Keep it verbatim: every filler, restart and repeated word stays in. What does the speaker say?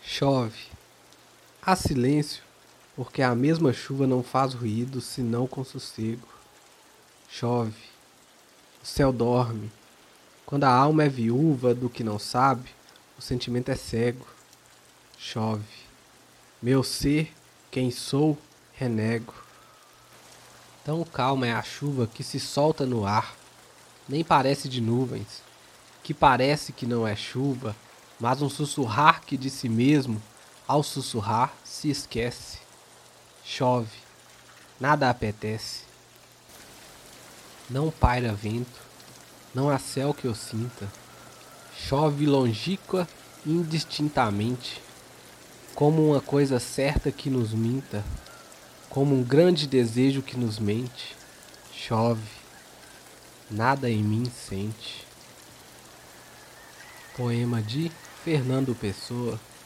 Chove. Há silêncio, porque a mesma chuva não faz ruído senão com sossego. Chove. O céu dorme. Quando a alma é viúva do que não sabe, o sentimento é cego. Chove. Meu ser, quem sou, renego. Tão calma é a chuva que se solta no ar, nem parece de nuvens, que parece que não é chuva, mas um sussurrar que de si mesmo, ao sussurrar, se esquece. Chove, nada apetece. Não paira vento, não há céu que eu sinta. Chove longínqua indistintamente, como uma coisa certa que nos minta, como um grande desejo que nos mente. Chove, nada em mim sente. Poema de Fernando Pessoa.